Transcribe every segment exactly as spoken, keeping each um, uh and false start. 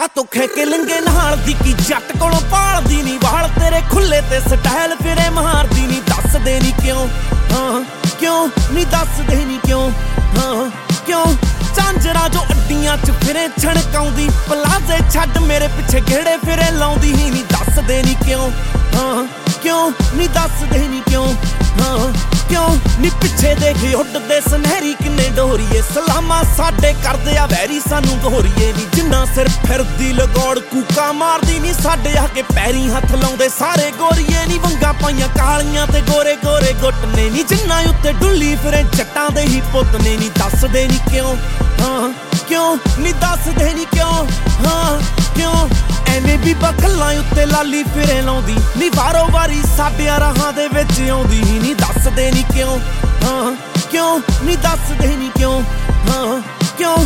ਕਾਤੋਂ ਖੈ ਕੇ ਲੰਗੇ ਨਾਲ ਦੀ ਕੀ ਜੱਟ ਕੋਲੋਂ ਪਾਲਦੀ ਨੀ ਵਾਲ ਤੇਰੇ ਖੁੱਲੇ ਤੇ ਸਟਾਈਲ ਫਿਰੇ ਮਾਰਦੀ ਨੀ ਦੱਸਦੇ ਨੀ ਕਿਉਂ ਹਾਂ ਕਿਉਂ ਨੀ ਦੱਸਦੇ ਨੀ ਕਿਉਂ ਹਾਂ ਕਿਉਂ ਚਾਂਜਰਾ ਜੋ ਅੱਡੀਆਂ ਚ ਫਿਰੇ ਛਣਕਾਉਂਦੀ ਪਲਾਜ਼ੇ ਛੱਡ ਮੇਰੇ ਪਿੱਛੇ ਘੇੜੇ ਫਿਰੇ ਲਾਉਂਦੀ ਹੀ ਨੀ ਦੱਸਦੇ ਨੀ ਕਿਉਂ ਹਾਂ ਕਿਉਂ ਨੀ ਦੱਸਦੇ ਨੀ ਕਿਉਂ ਹਾਂ ਕਿਉਂ ਨੀ ਪਿੱਛੇ ਦੇਖੇ ਉੱਡਦੇ ਸੁਨਹਿਰੀ ਕਿੰਨੇ ਡੋਰੀਏ ਸਲਾਮਾਂ ਸਾਡੇ ਕਰਦੇ ਆ ਵੈਰੀ ਸਾਨੂੰ ਗੋਰੀਏ ਨੀ ਜਿੰਨਾ ਸਿਰ ਫਿਰਦੀ ਲਗੌੜ ਕੂਕਾ ਮਾਰਦੀ ਨੀ ਸਾਡੇ ਆ ਕੇ ਪੈਰੀ ਹੱਥ ਲਾਉਂਦੇ ਸਾਰੇ ਗੋਰੀਏ ਨੀ ਵੰਗਾ ਪਾਈਆਂ ਕਾਲੀਆਂ ਤੇ ਗੋਰੇ ਗੋਰੇ ਗੁੱਟ ਨੇ ਨੀ ਜਿੰਨਾ ਉੱਤੇ ਡੁੱਲੀ ਫਿਰੇ ਜੱਟਾਂ ਦੇ ਹੀ ਪੁੱਤ ਨੇ ਨੀ ਦੱਸਦੇ ਨੀ ਕਿਉਂ ਹਾਂ ਕਿਉਂ ਨੀ ਦੱਸਦੇ ਨੀ ਕਿਉਂ ਹਾਂ ਕਿਉਂ ਐਵੇਂ ਵੀ ਬਖਲਾਂ ਉੱਤੇ ਲਾਲੀ ਫਿਰੇ ਲਾਉਂਦੀ ਨੀ ਵਾਰੋ ਵਾਰੀ ਸਾਡਿਆਂ ਰਾਹਾਂ ਦੇ ਵਿੱਚ ਆਉਂਦੀ ਨੀ ਦੱਸਦੇ ਨੀ ਕਿਉਂ ਹਾਂ ਕਿਉਂ ਨੀ ਦੱਸਦੇ ਨੀ ਕਿਉਂ ਹਾਂ ਕਿਉਂ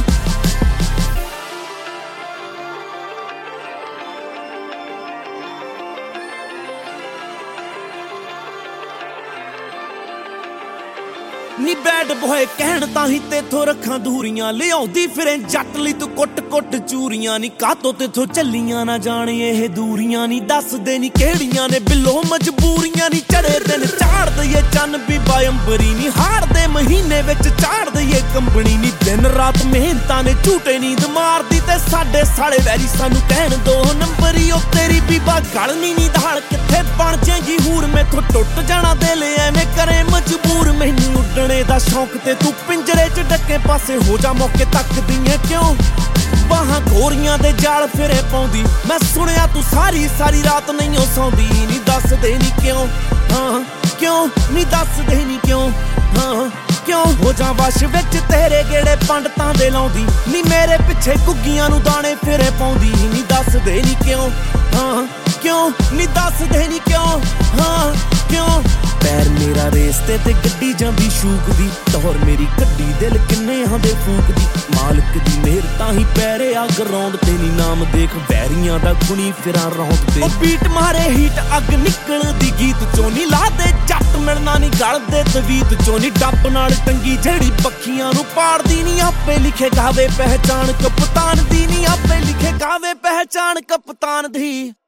ਨੀ ਬੈਡ ਬੋਏ ਕਹਿਣ ਤਾਂ ਹੀ ਤੇਥੋਂ ਰੱਖਾਂ ਦੂਰੀਆਂ ਲਿਆਉਂਦੀ ਫਿਰੇ ਜੱਟ ਲਈ ਤੂੰ ਕੁੱਟ ਕੁੱਟ ਚੂਰੀਆਂ ਨੀ ਕਾਤੋਂ ਤੇਥੋਂ ਚੱਲੀਆਂ ਨਾ ਜਾਣੇ ਇਹ ਦੂਰੀਆਂ ਨੀ ਦੱਸਦੇ ਨੀ ਕਿਹੜੀਆਂ ਨੇ ਬਿੱਲੋ ਮਜਬੂਰੀਆਂ ਨੀ ਚੜੇ ਦਿਨ ਝਾੜ ਦਈਏ ਚੰਨ ਬੀਬਾ ਅੰਬਰੀ ਨੀ ਹਾੜਦੇ ਮਹੀਨੇ ਵਿੱਚ ਝਾੜ ਦਈਏ ਕੰਬਣੀ ਨੀ ਦਿਨ ਰਾਤ ਮਿਹਨਤਾਂ ਨੇ ਝੂਟੇ ਨੀਂਦ ਮਾਰਦੀ ਤੇ ਸਾਡੇ ਸਾਲੇ ਵੈਰੀ ਸਾਨੂੰ ਕਹਿਣ ਦੋ ਨੰਬਰੀ ਉਹ ਤੇਰੀ ਬੀਬਾ ਗਲ ਨੀ ਨੀ ਦਾਲ ਕਿੱਥੇ ਬਣ ਜਾਏਗੀ ਹੂਰ ਮੈਥੋਂ ਟੁੱਟ ਜਾਣਾ ਦਿਲ ਐਵੇਂ ਕਰੇ ਮਜਬੂਰ ਮੈਨੂੰ ਉੱਡਣ ਦਾ ਸ਼ੌਂਕ ਤੇ ਤੂੰ ਪਿੰਜਰੇ ਚ ਡੱਕੇ ਪਾਸੇ ਹੋ ਜਾ ਮੌਕੇ ਤੱਕਦੀ ਏ ਕਿਉਂ ਬਾਹਾਂ ਗੋਰੀਆਂ ਦੇ ਜਾਲ ਫਿਰੇ ਪਾਉਂਦੀ ਮੈਂ ਸੁਣਿਆ ਤੂੰ ਸਾਰੀ ਸਾਰੀ ਰਾਤ ਨਹੀਂ ਓ ਸੌਂਦੀ ਨੀ ਦੱਸਦੇ ਨੀ ਕਿਉਂ ਹਾਂ ਕਿਉਂ ਨੀ ਦੱਸਦੇ ਨੀ ਕਿਉਂ ਹਾਂ ਕਿਉਂ ਹੋ ਜਾ ਵਸ਼ ਵਿੱਚ ਤੇਰੇ ਗੇੜੇ ਪੰਡਤਾਂ ਦੇ ਲਾਉਂਦੀ ਨੀ ਮੇਰੇ ਪਿੱਛੇ ਗੁੱਗੀਆਂ ਨੂੰ ਦਾਣੇ ਫਿਰੇ ਪਾਉਂਦੀ ਨੀ ਦੱਸਦੇ ਨੀ ਕਿਉਂ ਹਾਂ ਕਿਉਂ ਨੀ ਦੱਸਦੇ ਨੀ ਕਿਉਂ ਹਾਂ ਕਿਉਂ ਪੈਰ ਮੇਰਾ ਰੇਸ ਤੇ ਤੇ ਗੱਡੀ ਜਾਂਦੀ ਸ਼ੂਕ ਦੀ ਤੌਰ ਮੇਰੀ ਗੱਡੀ ਦਿਲ ਕਿੰਨੇ ਆਂਦੇ ਫੂਕਦੀ ਮਾਲਕ ਦੀ ਮਿਹਰ ਤਾਂ ਹੀ ਪੈਰੇ ਆ ਗਰਾਊਂਡ ਤੇ ਨੀ ਨਾਮ ਦੇਖ ਵੈਰੀਆਂ ਦਾ ਗੁਣੀ ਫਿਰਾਂ ਰੌਂਦ ਤੇ ਉਹ ਬੀਟ ਮਾਰੇ ਹੀਟ ਅੱਗ ਨਿਕਲਦੀ ਗੀਤ ਚੋਂ ਨੀ ਲਾ ਦੇ ਜੱਟ ਮਿਲਣਾ ਨੀ ਗਲ ਦੇ ਤਵੀਤ ਚੋਂ ਨੀ ਡੱਬ ਨਾਲ ਟੰਗੀ ਜਿਹੜੀ ਪੱਖੀਆਂ ਨੂੰ ਪਾੜਦੀ ਨੀ ਆਪੇ ਲਿਖੇ ਗਾਵੇ ਪਹਿਚਾਨ ਕਪਤਾਨ ਦੀ ਨੀ ਆਪੇ ਲਿਖੇ ਗਾਵੇ ਪਹਿਚਾਨ ਕਪਤਾਨ ਦੀ।